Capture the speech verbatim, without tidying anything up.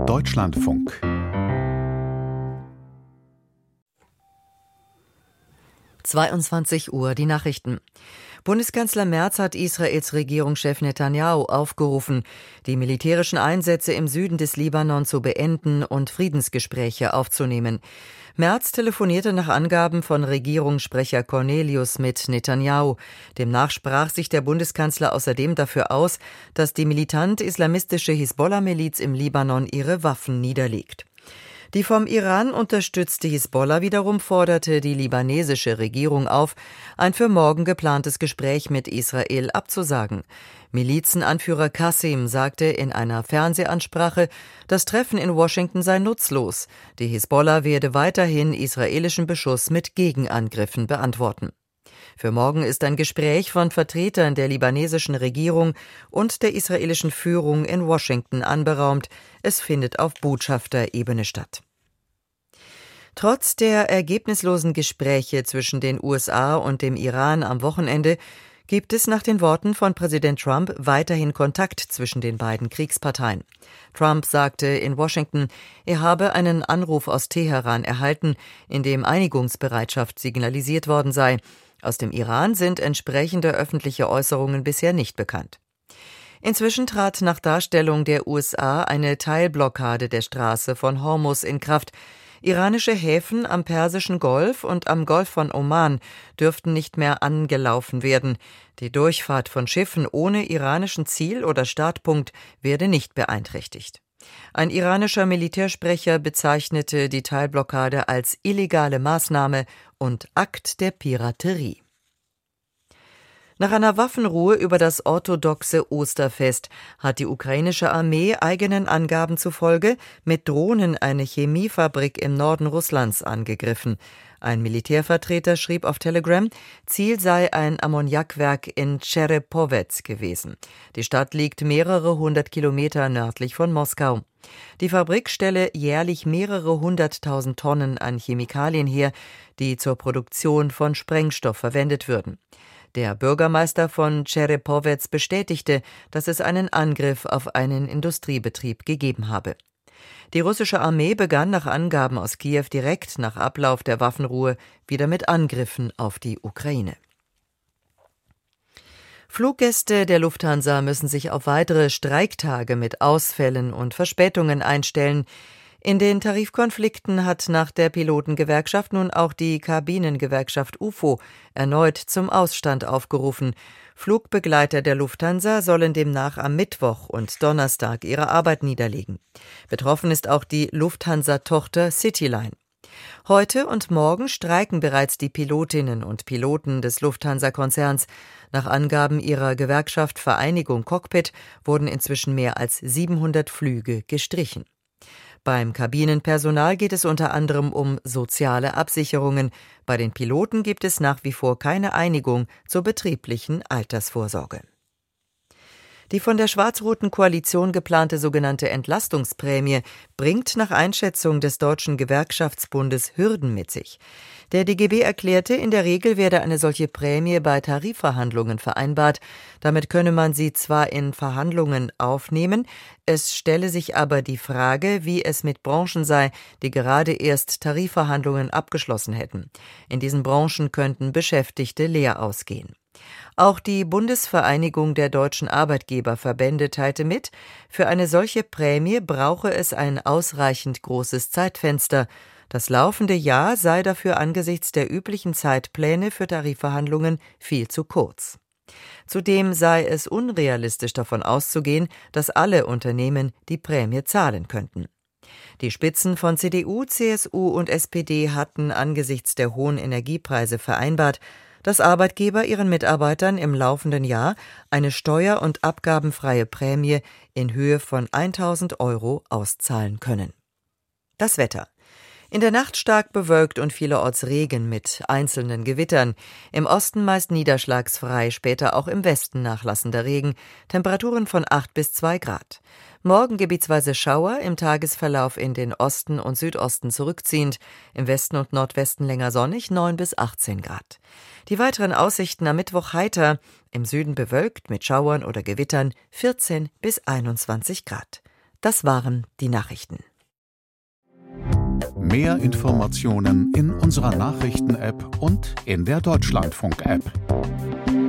Deutschlandfunk. zweiundzwanzig Uhr, die Nachrichten. Bundeskanzler Merz hat Israels Regierungschef Netanyahu aufgerufen, die militärischen Einsätze im Süden des Libanon zu beenden und Friedensgespräche aufzunehmen. Merz telefonierte nach Angaben von Regierungssprecher Cornelius mit Netanyahu. Demnach sprach sich der Bundeskanzler außerdem dafür aus, dass die militant-islamistische Hisbollah-Miliz im Libanon ihre Waffen niederlegt. Die vom Iran unterstützte Hisbollah wiederum forderte die libanesische Regierung auf, ein für morgen geplantes Gespräch mit Israel abzusagen. Milizenanführer Qasem sagte in einer Fernsehansprache, das Treffen in Washington sei nutzlos. Die Hisbollah werde weiterhin israelischen Beschuss mit Gegenangriffen beantworten. Für morgen ist ein Gespräch von Vertretern der libanesischen Regierung und der israelischen Führung in Washington anberaumt. Es findet auf Botschafterebene statt. Trotz der ergebnislosen Gespräche zwischen den U S A und dem Iran am Wochenende gibt es nach den Worten von Präsident Trump weiterhin Kontakt zwischen den beiden Kriegsparteien. Trump sagte in Washington, er habe einen Anruf aus Teheran erhalten, in dem Einigungsbereitschaft signalisiert worden sei. Aus dem Iran sind entsprechende öffentliche Äußerungen bisher nicht bekannt. Inzwischen trat nach Darstellung der U S A eine Teilblockade der Straße von Hormuz in Kraft. Iranische Häfen am Persischen Golf und am Golf von Oman dürften nicht mehr angelaufen werden. Die Durchfahrt von Schiffen ohne iranischen Ziel oder Startpunkt werde nicht beeinträchtigt. Ein iranischer Militärsprecher bezeichnete die Teilblockade als illegale Maßnahme und Akt der Piraterie. Nach einer Waffenruhe über das orthodoxe Osterfest hat die ukrainische Armee eigenen Angaben zufolge mit Drohnen eine Chemiefabrik im Norden Russlands angegriffen. Ein Militärvertreter schrieb auf Telegram, Ziel sei ein Ammoniakwerk in Tscherepovets gewesen. Die Stadt liegt mehrere hundert Kilometer nördlich von Moskau. Die Fabrik stelle jährlich mehrere hunderttausend Tonnen an Chemikalien her, die zur Produktion von Sprengstoff verwendet würden. Der Bürgermeister von Tscherepovets bestätigte, dass es einen Angriff auf einen Industriebetrieb gegeben habe. Die russische Armee begann nach Angaben aus Kiew direkt nach Ablauf der Waffenruhe wieder mit Angriffen auf die Ukraine. Fluggäste der Lufthansa müssen sich auf weitere Streiktage mit Ausfällen und Verspätungen einstellen. In den Tarifkonflikten hat nach der Pilotengewerkschaft nun auch die Kabinengewerkschaft U F O erneut zum Ausstand aufgerufen. Flugbegleiter der Lufthansa sollen demnach am Mittwoch und Donnerstag ihre Arbeit niederlegen. Betroffen ist auch die Lufthansa-Tochter Cityline. Heute und morgen streiken bereits die Pilotinnen und Piloten des Lufthansa-Konzerns. Nach Angaben ihrer Gewerkschaft Vereinigung Cockpit wurden inzwischen mehr als siebenhundert Flüge gestrichen. Beim Kabinenpersonal geht es unter anderem um soziale Absicherungen. Bei den Piloten gibt es nach wie vor keine Einigung zur betrieblichen Altersvorsorge. Die von der schwarz-roten Koalition geplante sogenannte Entlastungsprämie bringt nach Einschätzung des Deutschen Gewerkschaftsbundes Hürden mit sich. Der D G B erklärte, in der Regel werde eine solche Prämie bei Tarifverhandlungen vereinbart. Damit könne man sie zwar in Verhandlungen aufnehmen, es stelle sich aber die Frage, wie es mit Branchen sei, die gerade erst Tarifverhandlungen abgeschlossen hätten. In diesen Branchen könnten Beschäftigte leer ausgehen. Auch die Bundesvereinigung der deutschen Arbeitgeberverbände teilte mit, für eine solche Prämie brauche es ein ausreichend großes Zeitfenster. Das laufende Jahr sei dafür angesichts der üblichen Zeitpläne für Tarifverhandlungen viel zu kurz. Zudem sei es unrealistisch davon auszugehen, dass alle Unternehmen die Prämie zahlen könnten. Die Spitzen von C D U, C S U und S P D hatten angesichts der hohen Energiepreise vereinbart, dass Arbeitgeber ihren Mitarbeitern im laufenden Jahr eine steuer- und abgabenfreie Prämie in Höhe von tausend Euro auszahlen können. Das Wetter. In der Nacht stark bewölkt und vielerorts Regen mit einzelnen Gewittern. Im Osten meist niederschlagsfrei, später auch im Westen nachlassender Regen. Temperaturen von acht bis zwei Grad. Morgen gebietsweise Schauer, im Tagesverlauf in den Osten und Südosten zurückziehend. Im Westen und Nordwesten länger sonnig, neun bis achtzehn Grad. Die weiteren Aussichten am Mittwoch heiter. Im Süden bewölkt mit Schauern oder Gewittern, vierzehn bis einundzwanzig Grad. Das waren die Nachrichten. Mehr Informationen in unserer Nachrichten-App und in der Deutschlandfunk-App.